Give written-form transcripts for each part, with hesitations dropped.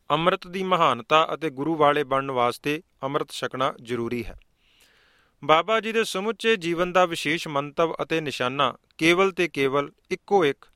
ਅੰਮ੍ਰਿਤ ਦੀ ਮਹਾਨਤਾ ਅਤੇ ਗੁਰੂ ਵਾਲੇ ਬਣਨ ਵਾਸਤੇ ਅੰਮ੍ਰਿਤ ਛਕਣਾ ਜ਼ਰੂਰੀ ਹੈ। ਬਾਬਾ ਜੀ ਦੇ ਸਮੁੱਚੇ ਜੀਵਨ ਦਾ ਵਿਸ਼ੇਸ਼ ਮੰਤਵ ਅਤੇ ਨਿਸ਼ਾਨਾ ਕੇਵਲ ਤੇ ਕੇਵਲ ਇੱਕੋ ਇੱਕ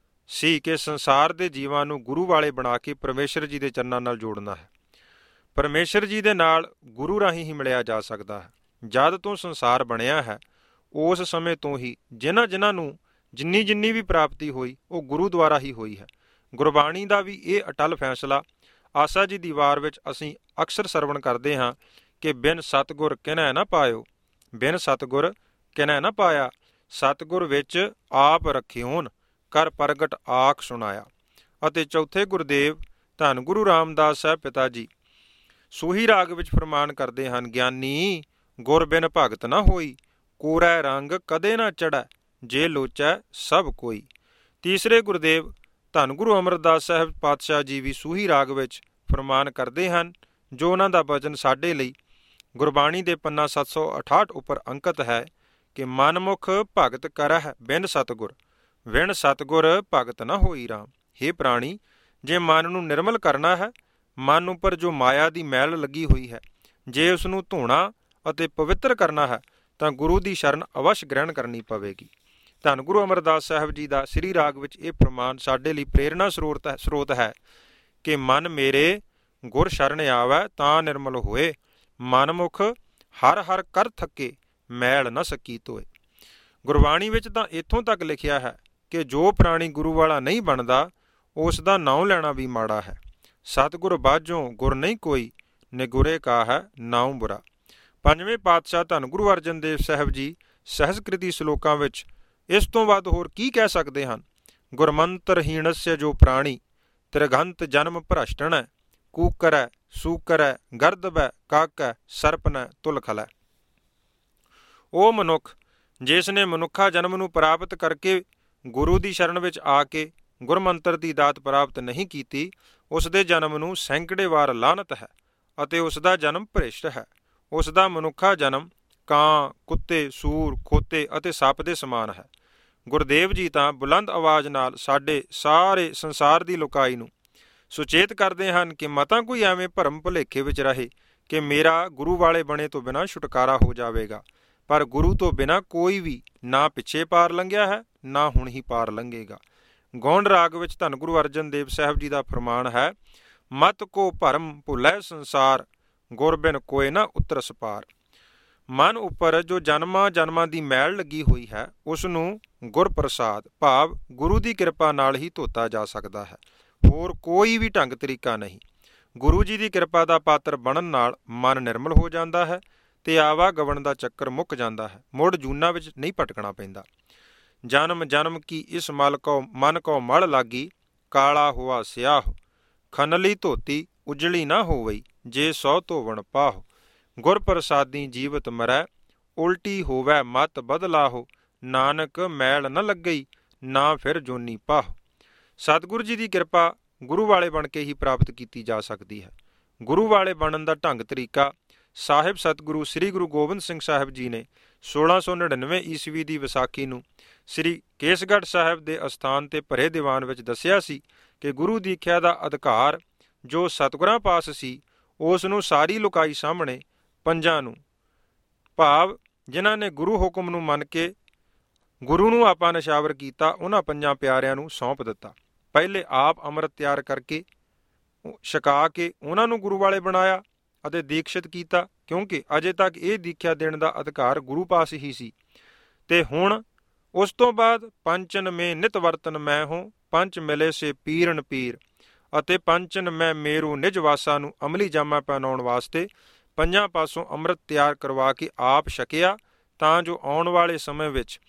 ਸੀ ਕਿ ਸੰਸਾਰ ਦੇ ਜੀਵਾਂ ਨੂੰ ਗੁਰੂ ਵਾਲੇ ਬਣਾ ਕੇ ਪਰਮੇਸ਼ਰ ਜੀ ਦੇ ਚਰਨਾਂ ਨਾਲ ਜੋੜਨਾ ਹੈ। ਪਰਮੇਸ਼ਰ ਜੀ ਦੇ ਨਾਲ ਗੁਰੂ ਰਾਹੀਂ ਹੀ ਮਿਲਿਆ ਜਾ ਸਕਦਾ ਹੈ। ਜਦ ਤੋਂ ਸੰਸਾਰ ਬਣਿਆ ਹੈ ਉਸ ਸਮੇਂ ਤੋਂ ਹੀ ਜਿਨ੍ਹਾਂ ਨੂੰ ਜਿੰਨੀ ਵੀ ਪ੍ਰਾਪਤੀ ਹੋਈ ਉਹ ਗੁਰੂ ਦੁਆਰਾ ਹੀ ਹੋਈ ਹੈ। ਗੁਰਬਾਣੀ ਦਾ ਵੀ ਇਹ ਅਟਲ ਫੈਸਲਾ ਆਸਾ ਜੀ ਦੀ ਵਾਰ ਵਿੱਚ ਅਸੀਂ ਅਕਸਰ ਸਰਵਣ ਕਰਦੇ ਹਾਂ ਕਿ ਬਿਨ ਸਤਿਗੁਰ ਕਿਨੈ ਨਾ ਪਾਇਓ, ਬਿਨ ਸਤਿਗੁਰ ਕਿਨੈ ਨਾ ਪਾਇਆ, ਸਤਿਗੁਰ ਵਿੱਚ ਆਪ ਰੱਖਿਓਨ ਕਰ ਪ੍ਰਗਟ ਆਖ ਸੁਣਾਇਆ। ਅਤੇ ਚੌਥੇ ਗੁਰਦੇਵ ਧੰਨ ਗੁਰੂ ਰਾਮਦਾਸ ਸਾਹਿਬ ਪਿਤਾ ਜੀ ਸੂਹੀ ਰਾਗ ਵਿੱਚ ਫਰਮਾਨ ਕਰਦੇ ਹਨ, ਗਿਆਨੀ ਗੁਰ ਬਿਨ ਭਗਤ ਨਾ ਹੋਈ, ਕੋਰੈ ਰੰਗ ਕਦੇ ਨਾ ਚੜ੍ਹੈ, ਜੇ ਲੋਚੈ ਸਭ ਕੋਈ। ਤੀਸਰੇ ਗੁਰਦੇਵ ਧੰਨ ਗੁਰੂ ਅਮਰਦਾਸ ਸਾਹਿਬ ਪਾਤਸ਼ਾਹ ਜੀ ਵੀ ਸੂਹੀ ਰਾਗ ਵਿੱਚ ਫਰਮਾਨ ਕਰਦੇ ਹਨ, ਜੋ ਉਹਨਾਂ ਦਾ ਵਚਨ ਸਾਡੇ ਲਈ ਗੁਰਬਾਣੀ ਦੇ ਪੰਨਾ 768 ਉੱਪਰ ਅੰਕਿਤ ਹੈ ਕਿ ਮਨਮੁਖ ਭਗਤ ਕਰਹਿ ਬਿਨ ਸਤਿਗੁਰ, ਵਿਣ ਸਤਿਗੁਰ ਭਗਤ ਨਾ ਹੋਈ ਰਾਮ। ਹੇ ਪ੍ਰਾਣੀ, ਜੇ ਮਨ ਨੂੰ ਨਿਰਮਲ ਕਰਨਾ ਹੈ, ਮਨ ਉੱਪਰ ਜੋ ਮਾਇਆ ਦੀ ਮੈਲ ਲੱਗੀ ਹੋਈ ਹੈ, ਜੇ ਉਸ ਨੂੰ ਧੋਣਾ ਅਤੇ ਪਵਿੱਤਰ ਕਰਨਾ ਹੈ ਤਾਂ ਗੁਰੂ ਦੀ ਸ਼ਰਨ ਅਵਸ਼ ਗ੍ਰਹਿਣ ਕਰਨੀ ਪਵੇਗੀ। ਧੰਨ ਗੁਰੂ ਅਮਰਦਾਸ ਸਾਹਿਬ ਜੀ ਦਾ ਸ੍ਰੀ ਰਾਗ ਵਿੱਚ ਇਹ ਫਰਮਾਨ ਸਾਡੇ ਲਈ ਪ੍ਰੇਰਨਾ ਸਰੋਤ ਹੈ ਕਿ ਮਨ ਮੇਰੇ ਗੁਰ ਸ਼ਰਨ ਆਵੈ ਤਾਂ ਨਿਰਮਲ ਹੋਏ, ਮਨਮੁਖ ਹਰ ਹਰ ਕਰ ਥੱਕੇ ਮੈਲ ਨਾ ਸਕੀ ਧੋਏ। ਗੁਰਬਾਣੀ ਵਿੱਚ ਤਾਂ ਇੱਥੋਂ ਤੱਕ ਲਿਖਿਆ ਹੈ ਕਿ ਜੋ ਪ੍ਰਾਣੀ ਗੁਰੂ ਵਾਲਾ ਨਹੀਂ ਬਣਦਾ ਉਸ ਦਾ ਨਾਉ ਲੈਣਾ ਵੀ ਮਾੜਾ ਹੈ। ਸਤਿਗੁਰ ਬਾਝੋਂ ਗੁਰ ਨਹੀਂ ਕੋਈ, ਨਿਗੁਰੇ ਕਾ ਹੈ ਨਾਉ ਬੁਰਾ। ਪੰਜਵੇਂ ਪਾਤਸ਼ਾਹ ਧੰਨ ਗੁਰੂ ਅਰਜਨ ਦੇਵ ਸਾਹਿਬ ਜੀ ਸਹਿਜਕ੍ਰਿਤੀ ਸਲੋਕਾਂ ਵਿੱਚ ਇਸ ਤੋਂ ਵੱਧ ਹੋਰ ਕੀ ਕਹਿ ਸਕਦੇ ਹਨ। ਗੁਰਮੰਤਰਹੀਣਸਯ ਜੋ ਪ੍ਰਾਣੀ ਤ੍ਰਿਗੰਤ ਜਨਮ ਭ੍ਰਸ਼ਟਣੈ, ਕੂਕਰੈ ਸੂਕਰੈ ਗਰਦਬੈ ਕਾਕੈ ਸਰਪਨੈ ਤੁਲ ਖਲੈ। ਉਹ ਮਨੁੱਖ ਜਿਸ ਨੇ ਮਨੁੱਖਾ ਜਨਮ ਨੂੰ ਪ੍ਰਾਪਤ ਕਰਕੇ ਗੁਰੂ ਦੀ ਸ਼ਰਨ ਵਿੱਚ ਆ ਕੇ ਗੁਰਮੰਤਰ ਦੀ ਦਾਤ ਪ੍ਰਾਪਤ ਨਹੀਂ ਕੀਤੀ, ਉਸ ਦੇ ਜਨਮ ਨੂੰ ਸੈਂਕੜੇ ਵਾਰ ਲਾਹਨਤ ਹੈ ਅਤੇ ਉਸ ਦਾ ਜਨਮ ਭ੍ਰਿਸ਼ਟ ਹੈ। ਉਸ ਦਾ ਮਨੁੱਖਾ ਜਨਮ ਕਾਂ, ਕੁੱਤੇ, ਸੂਰ, ਖੋਤੇ ਅਤੇ ਸੱਪ ਦੇ ਸਮਾਨ ਹੈ। ਗੁਰਦੇਵ ਜੀ ਤਾਂ ਬੁਲੰਦ ਆਵਾਜ਼ ਨਾਲ ਸਾਡੇ ਸਾਰੇ ਸੰਸਾਰ ਦੀ ਲੁਕਾਈ ਨੂੰ ਸੁਚੇਤ ਕਰਦੇ ਹਨ ਕਿ ਮਤਾਂ ਕੋਈ ਐਵੇਂ ਭਰਮ ਭੁਲੇਖੇ ਵਿੱਚ ਰਹੇ ਕਿ ਮੇਰਾ ਗੁਰੂ ਵਾਲੇ ਬਣੇ ਤੋਂ ਬਿਨਾਂ ਛੁਟਕਾਰਾ ਹੋ ਜਾਵੇਗਾ। ਪਰ ਗੁਰੂ ਤੋਂ ਬਿਨਾਂ ਕੋਈ ਵੀ ਨਾ ਪਿੱਛੇ ਪਾਰ ਲੰਘਿਆ ਹੈ ਨਾ ਹੁਣ ਹੀ ਪਾਰ ਲੰਘੇਗਾ। ਗੌਂਡ ਰਾਗ ਵਿੱਚ ਧੰਨ ਗੁਰੂ ਅਰਜਨ ਦੇਵ ਸਾਹਿਬ ਜੀ ਦਾ ਫਰਮਾਨ ਹੈ, ਮਤ ਕੋ ਭਰਮ ਭੁੱਲੈ ਸੰਸਾਰ, ਗੁਰ ਬਿਨ ਕੋਇ ਨਾ ਉਤਰਸ ਪਾਰ। ਮਨ ਉੱਪਰ ਜੋ ਜਨਮਾਂ ਦੀ ਮੈਲ ਲੱਗੀ ਹੋਈ ਹੈ ਉਸ ਨੂੰ ਗੁਰ ਪ੍ਰਸਾਦ ਭਾਵ ਗੁਰੂ ਦੀ ਕਿਰਪਾ ਨਾਲ ਹੀ ਧੋਤਾ ਜਾ ਸਕਦਾ ਹੈ। ਹੋਰ ਕੋਈ ਵੀ ਢੰਗ ਤਰੀਕਾ ਨਹੀਂ। ਗੁਰੂ ਜੀ ਦੀ ਕਿਰਪਾ ਦਾ ਪਾਤਰ ਬਣਨ ਨਾਲ ਮਨ ਨਿਰਮਲ ਹੋ ਜਾਂਦਾ ਹੈ ਤੇ ਆਵਾਗਮਨ ਦਾ ਚੱਕਰ ਮੁੱਕ ਜਾਂਦਾ ਹੈ। ਮੁੜ ਜੂਨਾਂ ਵਿੱਚ ਨਹੀਂ ਭਟਕਣਾ ਪੈਂਦਾ। ਜਨਮ ਜਨਮ ਕੀ ਇਸ ਮਨ ਕੋ ਮਲ ਲਾਗੀ, ਕਾਲਾ ਹੋਆ ਸਿਆਹ, ਖਨਲੀ ਧੋਤੀ ਉਜਲੀ ਨਾ ਹੋਵਈ, ਜੇ ਸੌ ਧੋਵਣ ਪਾਹੁ। ਗੁਰ ਪ੍ਰਸਾਦੀ ਜੀਵਤ ਮਰੈ, ਉਲਟੀ ਹੋਵੈ ਮਤ ਬਦਲਾਹੋ, ਨਾਨਕ ਮੈਲ ਨ ਲੱਗਈ ਨਾ ਫਿਰ ਜੋਨੀ ਪਾਹੁ। ਸਤਿਗੁਰੂ ਜੀ ਦੀ ਕਿਰਪਾ ਗੁਰੂ ਵਾਲੇ ਬਣ ਕੇ ਹੀ ਪ੍ਰਾਪਤ ਕੀਤੀ ਜਾ ਸਕਦੀ ਹੈ। ਗੁਰੂ ਵਾਲੇ ਬਣਨ ਦਾ ਢੰਗ ਤਰੀਕਾ ਸਾਹਿਬ ਸਤਿਗੁਰੂ ਸ੍ਰੀ ਗੁਰੂ ਗੋਬਿੰਦ ਸਿੰਘ ਸਾਹਿਬ ਜੀ ਨੇ 1699 ਈਸਵੀ ਦੀ ਵਿਸਾਖੀ ਨੂੰ ਸ੍ਰੀ ਕੇਸਗੜ੍ਹ ਸਾਹਿਬ ਦੇ ਅਸਥਾਨ ਤੇ ਭਰੇ ਦੀਵਾਨ ਵਿੱਚ ਦੱਸਿਆ ਸੀ ਕਿ ਗੁਰੂ ਦੀਖਿਆ ਦਾ ਅਧਿਕਾਰ ਜੋ ਸਤਿਗੁਰਾਂ ਪਾਸ ਸੀ ਉਸ ਨੂੰ ਸਾਰੀ ਲੁਕਾਈ ਸਾਹਮਣੇ ਪੰਜਾਂ ਨੂੰ ਭਾਵ ਜਿਨ੍ਹਾਂ ਨੇ ਗੁਰੂ ਹੁਕਮ ਨੂੰ ਮੰਨ ਕੇ ਗੁਰੂ ਨੂੰ ਆਪਾ ਨਿਸ਼ਾਵਰ ਕੀਤਾ ਉਹਨਾਂ ਪੰਜਾਂ ਪਿਆਰਿਆਂ ਨੂੰ ਸੌਂਪ ਦਿੱਤਾ। ਪਹਿਲੇ ਆਪ ਅੰਮ੍ਰਿਤ ਤਿਆਰ ਕਰਕੇ ਛਕਾ ਕੇ ਉਹਨਾਂ ਨੂੰ ਗੁਰੂ ਵਾਲੇ ਬਣਾਇਆ ਅਤੇ ਦੀਕਸ਼ਿਤ ਕੀਤਾ, ਕਿਉਂਕਿ ਅਜੇ ਤੱਕ ਇਹ ਦੀਖਿਆ ਦੇਣ ਦਾ ਅਧਿਕਾਰ ਗੁਰੂ ਪਾਸ ਹੀ ਸੀ। ਤੇ ਹੁਣ ਉਸ ਤੋਂ ਬਾਅਦ ਪੰਚਨ ਮੈਂ ਨਿਤ ਵਰਤਨ ਮੈਂ ਹੋ, ਪੰਚ ਮਿਲੇ ਸੇ ਪੀਰਨ ਪੀਰ ਅਤੇ ਪੰਚਨ ਮੈਂ ਮੇਰੂ ਨਿਜ ਵਾਸਾ ਨੂੰ ਅਮਲੀ ਜਾਮਾ ਪਹਿਨਾਉਣ ਵਾਸਤੇ ਪੰਜਾਂ ਪਾਸੋਂ ਅੰਮ੍ਰਿਤ ਤਿਆਰ ਕਰਵਾ ਕੇ ਆਪ ਛਕਿਆ, ਤਾਂ ਜੋ ਆਉਣ ਵਾਲੇ ਸਮੇਂ ਵਿੱਚ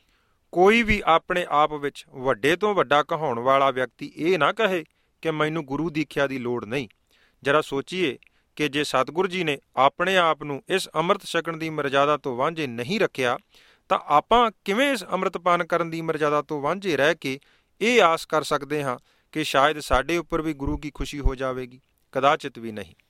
ਕੋਈ ਵੀ ਆਪਣੇ ਆਪ ਵਿੱਚ ਵੱਡੇ ਤੋਂ ਵੱਡਾ ਕਹਾਉਣ ਵਾਲਾ ਵਿਅਕਤੀ ਇਹ ਨਾ ਕਹੇ ਕਿ ਮੈਨੂੰ ਗੁਰੂ ਦੀਖਿਆ ਦੀ ਲੋੜ ਨਹੀਂ। ਜਰਾ ਸੋਚੀਏ ਕਿ ਜੇ ਸਤਿਗੁਰੂ ਜੀ ਨੇ ਆਪਣੇ ਆਪ ਨੂੰ ਇਸ ਅੰਮ੍ਰਿਤ ਛਕਣ ਦੀ ਮਰਜ਼ਾਦਾ ਤੋਂ ਵਾਂਝੇ ਨਹੀਂ ਰੱਖਿਆ ਤਾਂ ਆਪਾਂ ਕਿਵੇਂ ਇਸ ਅੰਮ੍ਰਿਤਪਾਨ ਕਰਨ ਦੀ ਮਰਜ਼ਾਦਾ ਤੋਂ ਵਾਂਝੇ ਰਹਿ ਕੇ ਇਹ ਆਸ ਕਰ ਸਕਦੇ ਹਾਂ ਕਿ ਸ਼ਾਇਦ ਸਾਡੇ ਉੱਪਰ ਵੀ ਗੁਰੂ ਕੀ ਖੁਸ਼ੀ ਹੋ ਜਾਵੇਗੀ? ਕਦਾਚਿਤ ਵੀ ਨਹੀਂ।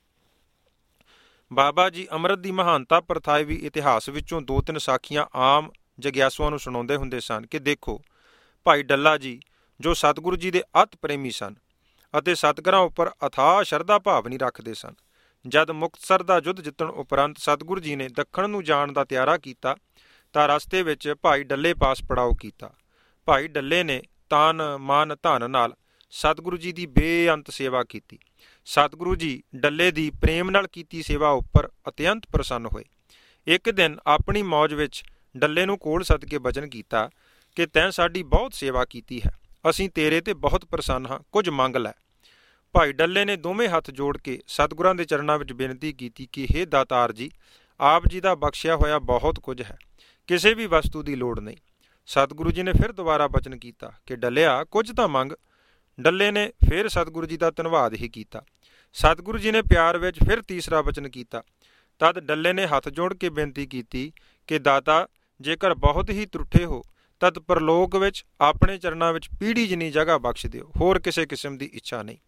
ਬਾਬਾ ਜੀ ਅੰਮ੍ਰਿਤ ਦੀ ਮਹਾਨਤਾ ਪਰਥਾਏ ਵੀ ਇਤਿਹਾਸ ਵਿੱਚੋਂ 2-3 ਸਾਖੀਆਂ ਆਮ ਜਗਿਆਸੂਆਂ ਨੂੰ ਸੁਣਾਉਂਦੇ ਹੁੰਦੇ ਸਨ ਕਿ ਦੇਖੋ ਭਾਈ ਡੱਲਾ ਜੀ ਜੋ ਸਤਿਗੁਰੂ ਜੀ ਦੇ ਅਤ ਪ੍ਰੇਮੀ ਸਨ ਅਤੇ ਸਤਿਗੁਰਾਂ ਉੱਪਰ ਅਥਾਹ ਸ਼ਰਧਾ ਭਾਵ ਨਹੀਂ ਰੱਖਦੇ ਸਨ। ਜਦ ਮੁਕਤਸਰ ਦਾ ਯੁੱਧ ਜਿੱਤਣ ਉਪਰੰਤ ਸਤਿਗੁਰੂ ਜੀ ਨੇ ਦੱਖਣ ਨੂੰ ਜਾਣ ਦਾ ਤਿਆਰਾ ਕੀਤਾ ਤਾਂ ਰਸਤੇ ਵਿੱਚ ਭਾਈ ਡੱਲੇ ਪਾਸ ਪੜਾਓ ਕੀਤਾ। ਭਾਈ ਡੱਲੇ ਨੇ ਤਨ ਮਨ ਧਨ ਨਾਲ ਸਤਿਗੁਰੂ ਜੀ ਦੀ ਬੇਅੰਤ ਸੇਵਾ ਕੀਤੀ। ਸਤਿਗੁਰੂ ਜੀ ਡੱਲੇ ਦੀ ਪ੍ਰੇਮ ਨਾਲ ਕੀਤੀ ਸੇਵਾ ਉੱਪਰ ਅਤਿਅੰਤ ਪ੍ਰਸੰਨ ਹੋਏ। ਇੱਕ ਦਿਨ ਆਪਣੀ ਮੌਜ ਵਿੱਚ ਡੱਲੇ ਨੂੰ ਕੋਲ ਸੱਦ ਕੇ ਬਚਨ ਕੀਤਾ ਕਿ ਤੈਂ ਸਾਡੀ ਬਹੁਤ ਸੇਵਾ ਕੀਤੀ ਹੈ, ਅਸੀਂ ਤੇਰੇ ਤੇ ਬਹੁਤ ਪ੍ਰਸੰਨ ਹਾਂ, ਕੁਝ ਮੰਗ ਲੈ। ਭਾਈ ਡੱਲੇ ਨੇ ਦੋਵੇਂ ਹੱਥ ਜੋੜ ਕੇ ਸਤਿਗੁਰਾਂ ਦੇ ਚਰਨਾਂ ਵਿੱਚ ਬੇਨਤੀ ਕੀਤੀ ਕਿ ਹੇ ਦਾਤਾਰ ਜੀ, ਆਪ ਜੀ ਦਾ ਬਖਸ਼ਿਆ ਹੋਇਆ ਬਹੁਤ ਕੁਝ ਹੈ, ਕਿਸੇ ਵੀ ਵਸਤੂ ਦੀ ਲੋੜ ਨਹੀਂ। ਸਤਿਗੁਰੂ ਜੀ ਨੇ ਫਿਰ ਦੁਬਾਰਾ ਬਚਨ ਕੀਤਾ ਕਿ ਡੱਲਿਆ ਕੁਝ ਤਾਂ ਮੰਗ। ਡੱਲੇ ਨੇ ਫਿਰ ਸਤਿਗੁਰੂ ਜੀ ਦਾ ਧੰਨਵਾਦ ਹੀ ਕੀਤਾ। ਸਤਿਗੁਰੂ ਜੀ ਨੇ ਪਿਆਰ ਵਿੱਚ ਫਿਰ ਤੀਸਰਾ ਬਚਨ ਕੀਤਾ। ਤਦ ਡੱਲੇ ਨੇ ਹੱਥ ਜੋੜ ਕੇ ਬੇਨਤੀ ਕੀਤੀ ਕਿ ਦਾਤਾ, ਜੇਕਰ ਬਹੁਤ ਹੀ ਤਰੁੱਠੇ ਹੋ ਤਦ ਪਰਲੋਕ ਵਿੱਚ ਆਪਣੇ ਚਰਨਾਂ ਵਿੱਚ ਪੀੜ੍ਹੀ ਜਿੰਨੀ ਜਗ੍ਹਾ ਬਖਸ਼ ਦਿਓ, ਹੋਰ ਕਿਸੇ ਕਿਸਮ ਦੀ ਇੱਛਾ ਨਹੀਂ।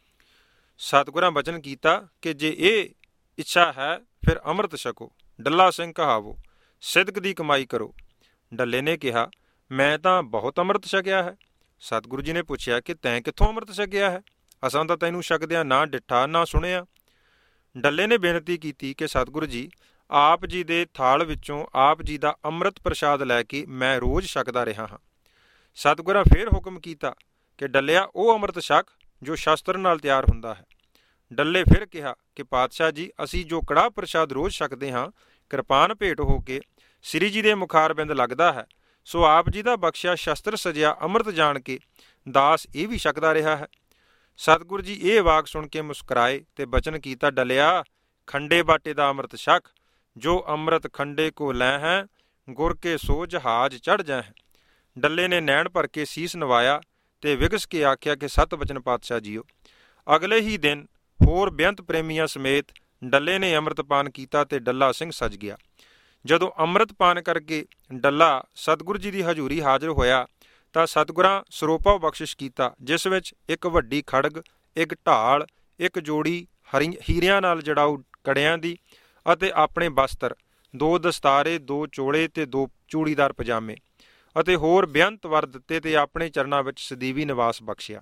ਸਤਿਗੁਰਾਂ ਬਚਨ ਕੀਤਾ ਕਿ ਜੇ ਇਹ ਇੱਛਾ ਹੈ ਫਿਰ ਅੰਮ੍ਰਿਤ ਛਕੋ, ਡੱਲਾ ਸਿੰਘ ਕਹਾਵੋ, ਸਿਦਕ ਦੀ ਕਮਾਈ ਕਰੋ। ਡੱਲੇ ਨੇ ਕਿਹਾ, ਮੈਂ ਤਾਂ ਬਹੁਤ ਅੰਮ੍ਰਿਤ ਛਕਿਆ ਹੈ। ਸਤਿਗੁਰੂ ਜੀ ਨੇ ਪੁੱਛਿਆ ਕਿ ਤੈਂ ਕਿੱਥੋਂ ਅੰਮ੍ਰਿਤ ਛਕਿਆ ਹੈ? ਅਸਾਂ ਤਾਂ ਤੈਨੂੰ ਛਕਦਿਆਂ ਨਾ ਡਿੱਠਾ ਨਾ ਸੁਣਿਆ। ਡੱਲੇ ਨੇ ਬੇਨਤੀ ਕੀਤੀ ਕਿ ਸਤਿਗੁਰੂ ਜੀ, ਆਪ ਜੀ ਦੇ ਥਾਲ ਵਿੱਚੋਂ ਆਪ ਜੀ ਦਾ ਅੰਮ੍ਰਿਤ ਪ੍ਰਸ਼ਾਦ ਲੈ ਕੇ ਮੈਂ ਰੋਜ਼ ਛਕਦਾ ਰਿਹਾ ਹਾਂ। ਸਤਿਗੁਰਾਂ ਫੇਰ ਹੁਕਮ ਕੀਤਾ ਕਿ ਡੱਲਿਆ ਉਹ ਅੰਮ੍ਰਿਤ ਛਕ ਜੋ ਸ਼ਸਤਰ ਨਾਲ ਤਿਆਰ ਹੁੰਦਾ ਹੈ। ਡੱਲੇ ਫਿਰ ਕਿਹਾ ਕਿ ਪਾਤਸ਼ਾਹ ਜੀ, ਅਸੀਂ ਜੋ ਕੜਾਹ ਪ੍ਰਸ਼ਾਦ ਰੋਜ਼ ਛਕਦੇ ਹਾਂ, ਕਿਰਪਾਨ ਭੇਟ ਹੋ ਕੇ ਸ੍ਰੀ ਜੀ ਦੇ ਮੁਖਾਰਬਿੰਦ ਲੱਗਦਾ ਹੈ, ਸੋ ਆਪ ਜੀ ਦਾ ਬਖਸ਼ਿਆ ਸ਼ਸਤਰ ਸਜਿਆ ਅੰਮ੍ਰਿਤ ਜਾਣ ਕੇ ਦਾਸ ਇਹ ਵੀ ਛਕਦਾ ਰਿਹਾ ਹੈ। ਸਤਿਗੁਰੂ ਜੀ ਇਹ ਵਾਕ ਸੁਣ ਕੇ ਮੁਸਕਰਾਏ ਤੇ ਬਚਨ ਕੀਤਾ, ਡੱਲਿਆ ਖੰਡੇ ਬਾਟੇ ਦਾ ਅੰਮ੍ਰਿਤ ਛਕ, ਜੋ ਅੰਮ੍ਰਿਤ ਖੰਡੇ ਕੋ ਲੈ ਹੈ, ਗੁਰ ਕੇ ਸੋ ਜਹਾਜ਼ ਚੜ੍ਹ ਜਾ ਹੈ। ਡੱਲੇ ਨੇ ਨੈਣ ਭਰ ਕੇ ਸੀਸ ਨਵਾਇਆ ਤੇ ਵਿਗਸ ਕੇ ਆਖਿਆ ਕਿ ਸਤ ਬਚਨ ਪਾਤਸ਼ਾਹ ਜੀਓ। ਅਗਲੇ ਹੀ ਦਿਨ ਹੋਰ ਬੇਅੰਤ ਪ੍ਰੇਮੀਆਂ ਸਮੇਤ ਡੱਲੇ ਨੇ ਅੰਮ੍ਰਿਤਪਾਨ ਕੀਤਾ ਤੇ ਡੱਲਾ ਸਿੰਘ ਸਜ ਗਿਆ। ਜਦੋਂ ਅੰਮ੍ਰਿਤਪਾਨ ਕਰਕੇ ਡੱਲਾ ਸਤਿਗੁਰੂ ਜੀ ਦੀ ਹਜ਼ੂਰੀ ਹਾਜ਼ਰ ਹੋਇਆ ਤਾਂ ਸਤਿਗੁਰਾਂ ਸਰੋਪਾ ਬਖਸ਼ਿਸ਼ ਕੀਤਾ, ਜਿਸ ਵਿੱਚ ਇੱਕ ਵੱਡੀ ਖੜਗ, ਇੱਕ ਢਾਲ, ਇੱਕ ਜੋੜੀ ਹੀਰਿਆਂ ਨਾਲ ਜੜਾਊ ਕੜਿਆਂ ਦੀ ਅਤੇ ਆਪਣੇ ਬਸਤਰ, 2 ਦਸਤਾਰੇ, 2 ਚੋਲੇ ਤੇ 2 ਚੂੜੀਦਾਰ ਪਜਾਮੇ ਅਤੇ ਹੋਰ ਬੇਅੰਤ ਵਰ ਦਿੱਤੇ ਤੇ ਆਪਣੇ ਚਰਨਾਂ ਵਿੱਚ ਸਦੀਵੀ ਨਿਵਾਸ ਬਖਸ਼ਿਆ।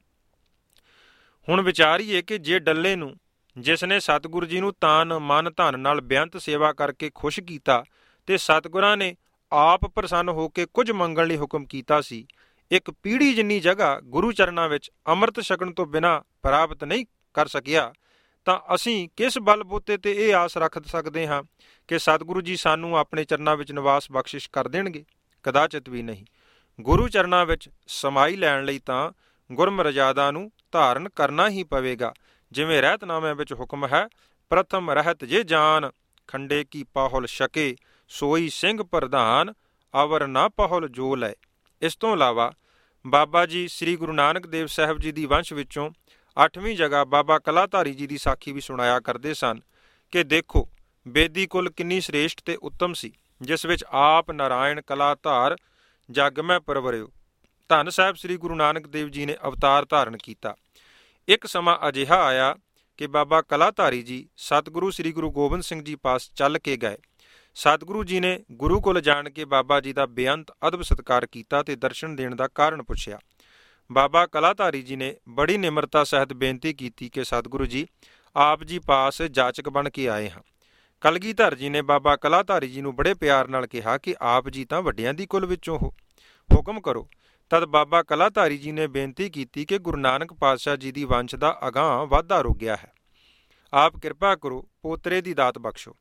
ਹੁਣ ਵਿਚਾਰੀਏ ਕਿ ਜੇ ਡੱਲੇ ਨੂੰ, ਜਿਸ ਨੇ ਸਤਿਗੁਰੂ ਜੀ ਨੂੰ ਤਨ ਮਨ ਧਨ ਨਾਲ ਬੇਅੰਤ ਸੇਵਾ ਕਰਕੇ ਖੁਸ਼ ਕੀਤਾ ਤੇ ਸਤਿਗੁਰਾਂ ਨੇ ਆਪ ਪ੍ਰਸੰਨ ਹੋ ਕੇ ਕੁਝ ਮੰਗਣ ਲਈ ਹੁਕਮ ਕੀਤਾ ਸੀ, ਇੱਕ ਪੀੜ੍ਹੀ ਜਿੰਨੀ ਜਗ੍ਹਾ ਗੁਰੂ ਚਰਨਾਂ ਵਿੱਚ ਅੰਮ੍ਰਿਤ ਛਕਣ ਤੋਂ ਬਿਨਾਂ ਪ੍ਰਾਪਤ ਨਹੀਂ ਕਰ ਸਕਿਆ, ਤਾਂ ਅਸੀਂ ਕਿਸ ਬਲਬੂਤੇ ਤੇ ਇਹ ਆਸ ਰੱਖ ਸਕਦੇ ਹਾਂ ਕਿ ਸਤਿਗੁਰੂ ਜੀ ਸਾਨੂੰ ਆਪਣੇ ਚਰਨਾਂ ਵਿੱਚ ਨਿਵਾਸ ਬਖਸ਼ਿਸ਼ ਕਰ ਦੇਣਗੇ? ਕਦਾਚਿਤ ਵੀ ਨਹੀਂ। ਗੁਰੂ ਚਰਨਾਂ ਵਿੱਚ ਸਮਾਈ ਲੈਣ ਲਈ ਤਾਂ ਗੁਰਮਰਜ਼ਾਦਾ ਨੂੰ ਧਾਰਨ ਕਰਨਾ ਹੀ ਪਵੇਗਾ। ਜਿਵੇਂ ਰਹਿਤਨਾਮਿਆਂ ਵਿੱਚ ਹੁਕਮ ਹੈ, ਪ੍ਰਥਮ ਰਹਿਤ ਜੇ ਜਾਨ, ਖੰਡੇ ਕੀ ਪਾਹੁਲ ਛਕੇ, ਸੋਈ ਸਿੰਘ ਪ੍ਰਧਾਨ, ਅਵਰ ਨਾ ਪਾਹੁਲ ਜੋ ਲੈ। ਇਸ ਤੋਂ ਇਲਾਵਾ ਬਾਬਾ ਜੀ ਸ੍ਰੀ ਗੁਰੂ ਨਾਨਕ ਦੇਵ ਸਾਹਿਬ ਜੀ ਦੀ ਵੰਸ਼ ਵਿੱਚੋਂ 8ਵੀਂ ਜਗ੍ਹਾ ਬਾਬਾ ਕਲਾਧਾਰੀ ਜੀ ਦੀ ਸਾਖੀ ਵੀ ਸੁਣਾਇਆ ਕਰਦੇ ਸਨ ਕਿ ਦੇਖੋ ਬੇਦੀ ਕੁਲ ਕਿੰਨੀ ਸ੍ਰੇਸ਼ਟ ਤੇ ਉੱਤਮ ਸੀ, ਜਿਸ ਵਿੱਚ ਆਪ ਨਾਰਾਇਣ ਕਲਾਧਾਰ ਜਗ ਮੈਂ ਪਰਵਰਿਓ। ਧੰਨ ਸਾਹਿਬ ਸ੍ਰੀ ਗੁਰੂ ਨਾਨਕ ਦੇਵ ਜੀ ਨੇ ਅਵਤਾਰ ਧਾਰਨ ਕੀਤਾ। ਇੱਕ ਸਮਾਂ ਅਜਿਹਾ ਆਇਆ ਕਿ ਬਾਬਾ ਕਲਾਧਾਰੀ ਜੀ ਸਤਿਗੁਰੂ ਸ੍ਰੀ ਗੁਰੂ ਗੋਬਿੰਦ ਸਿੰਘ ਜੀ ਪਾਸ ਚੱਲ ਕੇ ਗਏ। ਸਤਿਗੁਰੂ ਜੀ ਨੇ ਗੁਰੂ ਕੋਲ ਜਾਣ ਕੇ ਬਾਬਾ ਜੀ ਦਾ ਬੇਅੰਤ ਅਦਬ ਸਤਿਕਾਰ ਕੀਤਾ ਤੇ ਦਰਸ਼ਨ ਦੇਣ ਦਾ ਕਾਰਨ ਪੁੱਛਿਆ। ਬਾਬਾ ਕਲਾਧਾਰੀ ਜੀ ਨੇ ਬੜੀ ਨਿਮਰਤਾ ਸਹਿਤ ਬੇਨਤੀ ਕੀਤੀ ਕਿ ਸਤਿਗੁਰੂ ਜੀ, ਆਪ ਜੀ ਪਾਸ ਜਾਚਕ ਬਣ ਕੇ ਆਏ ਹਾਂ। ਕਲਗੀਧਰ ਜੀ ਨੇ ਬਾਬਾ ਕਲਾਧਾਰੀ ਜੀ ਨੂੰ ਬੜੇ ਪਿਆਰ ਨਾਲ ਕਿਹਾ ਕਿ ਆਪ ਜੀ ਤਾਂ ਵੱਡਿਆਂ ਦੀ ਕੁਲ ਵਿੱਚੋਂ ਹੋ, ਹੁਕਮ ਕਰੋ। ਤਦ ਬਾਬਾ ਕਲਾਧਾਰੀ ਜੀ ਨੇ ਬੇਨਤੀ ਕੀਤੀ ਕਿ ਗੁਰੂ ਨਾਨਕ ਪਾਤਸ਼ਾਹ ਜੀ ਦੀ ਵੰਸ਼ ਦਾ ਅਗਾਂਹ ਵਾਧਾ ਰੁਕ ਗਿਆ ਹੈ, ਆਪ ਕਿਰਪਾ ਕਰੋ, ਪੋਤਰੇ ਦੀ ਦਾਤ ਬਖਸ਼ੋ।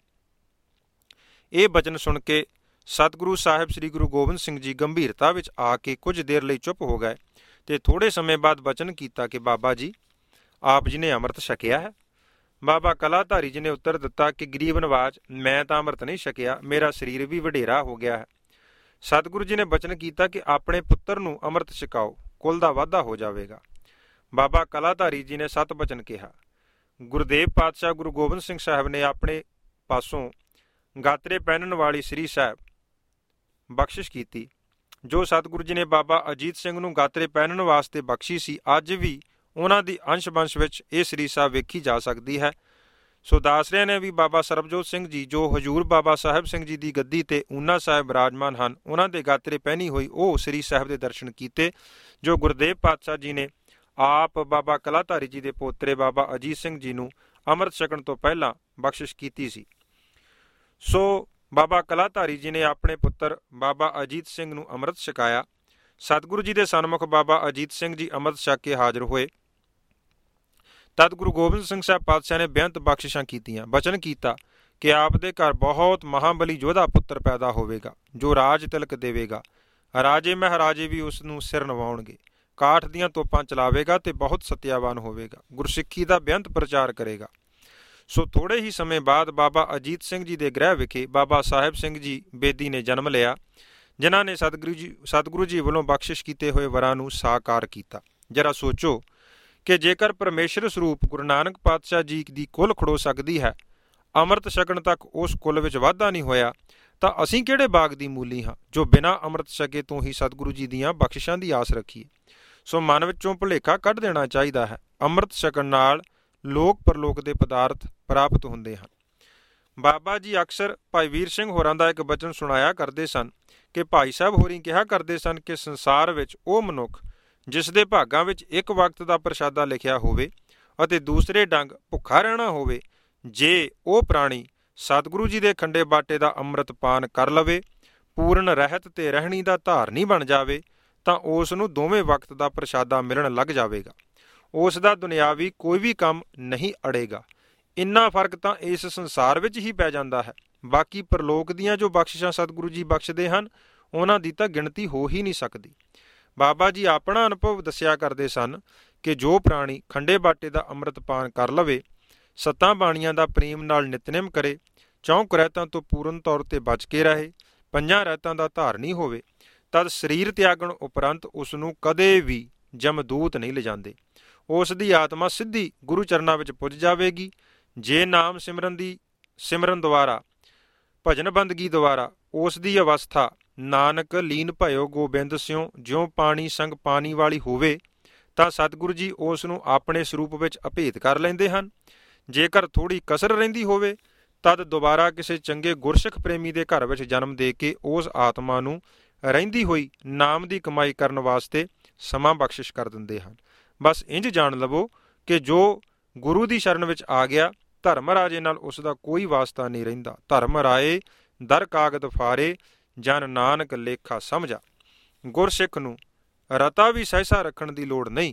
ਇਹ ਬਚਨ ਸੁਣ ਕੇ ਸਤਿਗੁਰੂ ਸਾਹਿਬ ਸ੍ਰੀ ਗੁਰੂ ਗੋਬਿੰਦ ਸਿੰਘ ਜੀ ਗੰਭੀਰਤਾ ਵਿੱਚ ਆ ਕੇ ਕੁਝ ਦੇਰ ਲਈ ਚੁੱਪ ਹੋ ਗਏ ਤੇ ਥੋੜ੍ਹੇ ਸਮੇਂ ਬਾਅਦ ਬਚਨ ਕੀਤਾ ਕਿ ਬਾਬਾ ਜੀ, ਆਪ ਜੀ ਨੇ ਅੰਮ੍ਰਿਤ ਛਕਿਆ ਹੈ? ਬਾਬਾ ਕਲਾਧਾਰੀ ਜੀ ਨੇ ਉੱਤਰ ਦਿੱਤਾ ਕਿ ਗਰੀਬ ਨਵਾਜ, ਮੈਂ ਤਾਂ ਅੰਮ੍ਰਿਤ ਨਹੀਂ ਛਕਿਆ, ਮੇਰਾ ਸਰੀਰ ਵੀ ਵਡੇਰਾ ਹੋ ਗਿਆ ਹੈ। ਸਤਿਗੁਰੂ ਜੀ ਨੇ ਬਚਨ ਕੀਤਾ ਕਿ ਆਪਣੇ ਪੁੱਤਰ ਨੂੰ ਅੰਮ੍ਰਿਤ ਛਕਾਓ, ਕੁਲ ਦਾ ਵਾਧਾ ਹੋ ਜਾਵੇਗਾ। ਬਾਬਾ ਕਲਾਧਾਰੀ ਜੀ ਨੇ 7 ਬਚਨ ਕਿਹਾ। ਗੁਰਦੇਵ ਪਾਤਸ਼ਾਹ ਗੁਰੂ ਗੋਬਿੰਦ ਸਿੰਘ ਸਾਹਿਬ ਨੇ ਆਪਣੇ ਪਾਸੋਂ ਗਾਤਰੇ ਪਹਿਨਣ ਵਾਲੀ ਸ੍ਰੀ ਸਾਹਿਬ ਬਖਸ਼ਿਸ਼ ਕੀਤੀ, ਜੋ ਸਤਿਗੁਰੂ ਜੀ ਨੇ ਬਾਬਾ ਅਜੀਤ ਸਿੰਘ ਨੂੰ ਗਾਤਰੇ ਪਹਿਨਣ ਵਾਸਤੇ ਬਖਸ਼ੀ ਸੀ। ਅੱਜ ਵੀ ਉਹਨਾਂ ਦੀ ਅੰਸ਼ ਬੰਸ਼ ਵਿੱਚ ਇਹ ਸ੍ਰੀ ਸਾਹਿਬ ਵੇਖੀ ਜਾ ਸਕਦੀ ਹੈ। ਸੋ ਦਾਸਰਿਆਂ ਨੇ ਵੀ ਬਾਬਾ ਸਰਬਜੋਤ ਸਿੰਘ ਜੀ, ਜੋ ਹਜ਼ੂਰ ਬਾਬਾ ਸਾਹਿਬ ਸਿੰਘ ਜੀ ਦੀ ਗੱਦੀ ਤੇ ਊਨਾ ਸਾਹਿਬ ਬਿਰਾਜਮਾਨ ਹਨ, ਉਹਨਾਂ ਦੇ ਗਾਤਰੇ ਪਹਿਨੀ ਹੋਈ ਉਹ ਸ੍ਰੀ ਸਾਹਿਬ ਦੇ ਦਰਸ਼ਨ ਕੀਤੇ, ਜੋ ਗੁਰਦੇਵ ਪਾਤਸ਼ਾਹ ਜੀ ਨੇ ਆਪ ਬਾਬਾ ਕਲਾਧਾਰੀ ਜੀ ਦੇ ਪੋਤਰੇ ਬਾਬਾ ਅਜੀਤ ਸਿੰਘ ਜੀ ਨੂੰ ਅੰਮ੍ਰਿਤ ਛਕਣ ਤੋਂ ਪਹਿਲਾਂ ਬਖਸ਼ਿਸ਼ ਕੀਤੀ ਸੀ। ਸੋ ਬਾਬਾ ਕਲਾਧਾਰੀ ਜੀ ਨੇ ਆਪਣੇ ਪੁੱਤਰ ਬਾਬਾ ਅਜੀਤ ਸਿੰਘ ਨੂੰ ਅੰਮ੍ਰਿਤ ਛਕਾਇਆ। ਸਤਿਗੁਰੂ ਜੀ ਦੇ ਸਨਮੁਖ ਬਾਬਾ ਅਜੀਤ ਸਿੰਘ ਜੀ ਅੰਮ੍ਰਿਤ ਛਕ ਕੇ ਹਾਜ਼ਰ ਹੋਏ। ਤਦ ਗੁਰੂ ਗੋਬਿੰਦ ਸਿੰਘ ਸਾਹਿਬ ਪਾਤਸ਼ਾਹ ਨੇ ਬੇਅੰਤ ਬਖਸ਼ਿਸ਼ਾਂ ਕੀਤੀਆਂ। ਬਚਨ ਕੀਤਾ ਕਿ ਆਪ ਦੇ ਘਰ ਬਹੁਤ ਮਹਾਬਲੀ ਯੋਧਾ ਪੁੱਤਰ ਪੈਦਾ ਹੋਵੇਗਾ ਜੋ ਰਾਜ ਤਿਲਕ ਦੇਵੇਗਾ। ਰਾਜੇ ਮਹਾਰਾਜੇ ਵੀ ਉਸ ਨੂੰ ਸਿਰ ਨਿਵਾਉਣਗੇ। ਕਾਠ ਦੀਆਂ ਤੋਪਾਂ ਚਲਾਵੇਗਾ ਤੇ ਬਹੁਤ ਸਤਿਆਵਾਨ ਹੋਵੇਗਾ। ਗੁਰਸਿੱਖੀ ਦਾ ਬੇਅੰਤ ਪ੍ਰਚਾਰ ਕਰੇਗਾ। ਸੋ ਥੋੜ੍ਹੇ ਹੀ ਸਮੇਂ ਬਾਅਦ ਬਾਬਾ ਅਜੀਤ ਸਿੰਘ ਜੀ ਦੇ ਗ੍ਰਹਿ ਵਿਖੇ ਬਾਬਾ ਸਾਹਿਬ ਸਿੰਘ ਜੀ ਬੇਦੀ ਨੇ ਜਨਮ ਲਿਆ, ਜਿਨ੍ਹਾਂ ਨੇ ਸਤਿਗੁਰੂ ਜੀ ਵੱਲੋਂ ਬਖਸ਼ਿਸ਼ ਕੀਤੇ ਹੋਏ ਵਰਾਂ ਨੂੰ ਸਾਕਾਰ ਕੀਤਾ। ਜਰਾ ਸੋਚੋ ਕਿ ਜੇਕਰ ਪਰਮੇਸ਼ਰ ਸਰੂਪ ਗੁਰੂ ਨਾਨਕ ਪਾਤਸ਼ਾਹ ਜੀ ਦੀ ਕੁੱਲ ਖੜੋ ਸਕਦੀ ਹੈ, ਅੰਮ੍ਰਿਤ ਛਕਣ ਤੱਕ ਉਸ ਕੁੱਲ ਵਿੱਚ ਵਾਧਾ ਨਹੀਂ ਹੋਇਆ, ਤਾਂ ਅਸੀਂ ਕਿਹੜੇ ਬਾਗ ਦੀ ਮੂਲੀ ਹਾਂ ਜੋ ਬਿਨਾਂ ਅੰਮ੍ਰਿਤ ਛਕੇ ਤੋਂ ਹੀ ਸਤਿਗੁਰੂ ਜੀ ਦੀਆਂ ਬਖਸ਼ਿਸ਼ਾਂ ਦੀ ਆਸ ਰੱਖੀਏ। ਸੋ ਮਨ ਵਿੱਚੋਂ ਭੁਲੇਖਾ ਕੱਢ ਦੇਣਾ ਚਾਹੀਦਾ ਹੈ। ਅੰਮ੍ਰਿਤ ਛਕਣ ਨਾਲ ਲੋਕ ਪਰਲੋਕ ਦੇ ਪਦਾਰਥ ਪ੍ਰਾਪਤ ਹੁੰਦੇ ਹਨ। ਬਾਬਾ ਜੀ ਅਕਸਰ ਭਾਈ ਵੀਰ ਸਿੰਘ ਹੋਰਾਂ ਦਾ ਇੱਕ ਬਚਨ ਸੁਣਾਇਆ ਕਰਦੇ ਸਨ ਕਿ ਭਾਈ ਸਾਹਿਬ ਹੋਰੀ ਕਿਹਾ ਕਰਦੇ ਸਨ ਕਿ ਸੰਸਾਰ ਵਿੱਚ ਉਹ ਮਨੁੱਖ ਜਿਸ ਦੇ ਭਾਗਾਂ ਵਿੱਚ ਇੱਕ ਵਕਤ ਦਾ ਪ੍ਰਸ਼ਾਦਾ ਲਿਖਿਆ ਹੋਵੇ ਅਤੇ ਦੂਸਰੇ ਡੰਗ ਭੁੱਖਾ ਰਹਿਣਾ ਹੋਵੇ, ਜੇ ਉਹ ਪ੍ਰਾਣੀ ਸਤਿਗੁਰੂ ਜੀ ਦੇ ਖੰਡੇ ਬਾਟੇ ਦਾ ਅੰਮ੍ਰਿਤ ਪਾਨ ਕਰ ਲਵੇ, ਪੂਰਨ ਰਹਿਤ ਤੇ ਰਹਿਣੀ ਦਾ ਧਾਰਨੀ ਬਣ ਜਾਵੇ, ਤਾਂ ਉਸ ਨੂੰ ਦੋਵੇਂ ਵਕਤ ਦਾ ਪ੍ਰਸ਼ਾਦਾ ਮਿਲਣ ਲੱਗ ਜਾਵੇਗਾ। ਉਸ ਦਾ ਦੁਨਿਆਵੀ ਕੋਈ ਵੀ ਕੰਮ ਨਹੀਂ ਅੜੇਗਾ। ਇੰਨਾ ਫਰਕ ਤਾਂ ਇਸ ਸੰਸਾਰ ਵਿੱਚ ਹੀ ਪੈ ਜਾਂਦਾ ਹੈ। ਬਾਕੀ ਪਰਲੋਕ ਦੀਆਂ ਜੋ ਬਖਸ਼ਿਸ਼ਾਂ ਸਤਿਗੁਰੂ ਜੀ ਬਖਸ਼ਦੇ ਹਨ, ਉਹਨਾਂ ਦੀ ਤਾਂ ਗਿਣਤੀ ਹੋ ਹੀ ਨਹੀਂ ਸਕਦੀ। ਬਾਬਾ ਜੀ ਆਪਣਾ ਅਨੁਭਵ ਦੱਸਿਆ ਕਰਦੇ ਸਨ ਕਿ ਜੋ ਪ੍ਰਾਣੀ ਖੰਡੇ ਬਾਟੇ ਦਾ ਅੰਮ੍ਰਿਤ ਪਾਨ ਕਰ ਲਵੇ, ਸੱਤਾਂ ਬਾਣੀਆਂ ਦਾ ਪ੍ਰੇਮ ਨਾਲ ਨਿਤਨੇਮ ਕਰੇ, ਚੌਂਕ ਰਹਿਤਾਂ ਤੋਂ ਪੂਰਨ ਤੌਰ ਤੇ ਬਚ ਕੇ ਰਹੇ, ਪੰਜਾਂ ਰਹਿਤਾਂ ਦਾ ਧਾਰਨੀ ਹੋਵੇ, ਤਦ ਸਰੀਰ ਤਿਆਗਣ ਉਪਰੰਤ ਉਸ ਨੂੰ ਕਦੇ ਵੀ ਜਮਦੂਤ ਨਹੀਂ ਲਿਜਾਂਦੇ। ਉਸ ਦੀ ਆਤਮਾ ਸਿੱਧੀ ਗੁਰੂ ਚਰਨਾਂ ਵਿੱਚ ਪੁੱਜ ਜਾਵੇਗੀ। ਜੇ ਨਾਮ ਸਿਮਰਨ ਦੁਆਰਾ, ਭਜਨ ਬੰਦਗੀ ਦੁਆਰਾ ਉਸ ਦੀ ਅਵਸਥਾ ਨਾਨਕ ਲੀਨ ਭਇਓ ਗੋਬਿੰਦ ਸਿਉ ਜਿਉ ਪਾਣੀ ਸੰਗ ਪਾਣੀ ਵਾਲੀ ਹੋਵੇ, ਤਾਂ ਸਤਿਗੁਰੂ ਜੀ ਉਸ ਨੂੰ ਆਪਣੇ ਸਰੂਪ ਵਿੱਚ ਅਭੇਦ ਕਰ ਲੈਂਦੇ ਹਨ। ਜੇਕਰ ਥੋੜ੍ਹੀ ਕਸਰ ਰਹਿੰਦੀ ਹੋਵੇ, ਤਦ ਦੁਬਾਰਾ ਕਿਸੇ ਚੰਗੇ ਗੁਰਸਿੱਖ ਪ੍ਰੇਮੀ ਦੇ ਘਰ ਵਿੱਚ ਜਨਮ ਦੇ ਕੇ ਉਸ ਆਤਮਾ ਨੂੰ ਰਹਿੰਦੀ ਹੋਈ ਨਾਮ ਦੀ ਕਮਾਈ ਕਰਨ ਵਾਸਤੇ ਸਮਾਂ ਬਖਸ਼ਿਸ਼ ਕਰ ਦਿੰਦੇ ਹਨ। ਬਸ ਇੰਝ ਜਾਣ ਲਵੋ ਕਿ ਜੋ ਗੁਰੂ ਦੀ ਸ਼ਰਨ ਵਿੱਚ ਆ ਗਿਆ, ਧਰਮ ਰਾਜੇ ਨਾਲ ਉਸ ਦਾ ਕੋਈ ਵਾਸਤਾ ਨਹੀਂ ਰਹਿੰਦਾ। ਧਰਮ ਰਾਏ ਦਰ ਕਾਗਦ ਫਾਰੇ, ਜਨ ਨਾਨਕ ਲੇਖਾ ਸਮਝਾ। ਗੁਰਸਿੱਖ ਨੂੰ ਰਤਾ ਵੀ ਸਹਿਸਾ ਰੱਖਣ ਦੀ ਲੋੜ ਨਹੀਂ।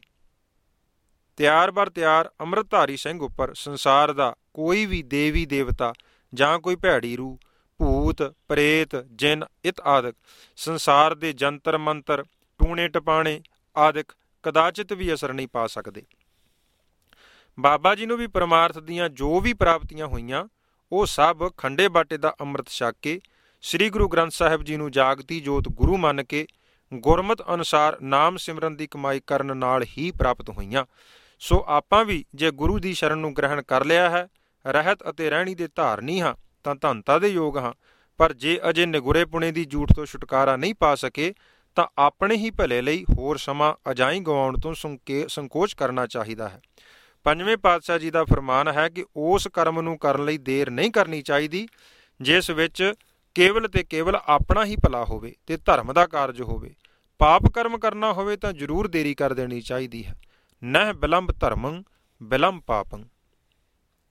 ਤਿਆਰ ਬਰ ਤਿਆਰ ਅੰਮ੍ਰਿਤਧਾਰੀ ਸਿੰਘ ਉੱਪਰ ਸੰਸਾਰ ਦਾ ਕੋਈ ਵੀ ਦੇਵੀ ਦੇਵਤਾ ਜਾਂ ਕੋਈ ਭੈੜੀ ਰੂਹ, ਭੂਤ ਪ੍ਰੇਤ ਜਿੰਨ ਇਤ ਆਦਿਕ ਸੰਸਾਰ ਦੇ ਜੰਤਰ ਮੰਤਰ ਟੂਣੇ ਟਪਾਣੇ ਆਦਿਕ ਕਦਾਚਿਤ ਵੀ ਅਸਰ ਨਹੀਂ ਪਾ ਸਕਦੇ। ਬਾਬਾ ਜੀ ਨੂੰ ਵੀ ਪਰਮਾਰਥ ਦੀਆਂ ਜੋ ਵੀ ਪ੍ਰਾਪਤੀਆਂ ਹੋਈਆਂ, ਉਹ ਸਭ ਖੰਡੇ ਬਾਟੇ ਦਾ ਅੰਮ੍ਰਿਤ ਛਕ ਕੇ ਸ੍ਰੀ ਗੁਰੂ ਗ੍ਰੰਥ ਸਾਹਿਬ ਜੀ ਨੂੰ ਜਾਗਤੀ ਜੋਤ ਗੁਰੂ ਮੰਨ ਕੇ ਗੁਰਮਤ ਅਨੁਸਾਰ ਨਾਮ ਸਿਮਰਨ ਦੀ ਕਮਾਈ ਕਰਨ ਨਾਲ ਹੀ ਪ੍ਰਾਪਤ ਹੋਈਆਂ। ਸੋ ਆਪਾਂ ਵੀ ਜੇ ਗੁਰੂ ਦੀ ਸ਼ਰਨ ਨੂੰ ਗ੍ਰਹਿਣ ਕਰ ਲਿਆ ਹੈ, ਰਹਿਤ ਅਤੇ ਰਹਿਣੀ ਦੇ ਧਾਰਨੀ ਹਾਂ, ਤਾਂ ਧੰਨਤਾ ਦੇ ਯੋਗ ਹਾਂ। ਪਰ ਜੇ ਅਜੇ ਨਿਗੁਰੇ ਪੁਣੇ ਦੀ ਜੂਠ ਤੋਂ ਛੁਟਕਾਰਾ ਨਹੀਂ ਪਾ ਸਕੇ, ਤਾਂ ਆਪਣੇ ਹੀ ਭਲੇ ਲਈ ਹੋਰ ਸਮਾਂ ਅਜਾਈਂ ਗਵਾਉਣ ਤੋਂ ਸੰਕੋਚ ਕਰਨਾ ਚਾਹੀਦਾ ਹੈ। ਪੰਜਵੇਂ ਪਾਤਸ਼ਾਹ ਜੀ ਦਾ ਫਰਮਾਨ ਹੈ ਕਿ ਉਸ ਕਰਮ ਨੂੰ ਕਰਨ ਲਈ ਦੇਰ ਨਹੀਂ ਕਰਨੀ ਚਾਹੀਦੀ ਜਿਸ ਵਿੱਚ ਕੇਵਲ ਤੇ ਕੇਵਲ ਆਪਣਾ ਹੀ ਭਲਾ ਹੋਵੇ ਤੇ ਧਰਮ ਦਾ ਕਾਰਜ ਹੋਵੇ। ਪਾਪ ਕਰਮ ਕਰਨਾ ਹੋਵੇ ਤਾਂ ਜ਼ਰੂਰ ਦੇਰੀ ਕਰ ਦੇਣੀ ਚਾਹੀਦੀ ਹੈ। ਨਹਿ ਬਿਲੰਬ ਧਰਮੰ ਬਿਲੰਬ ਪਾਪੰ।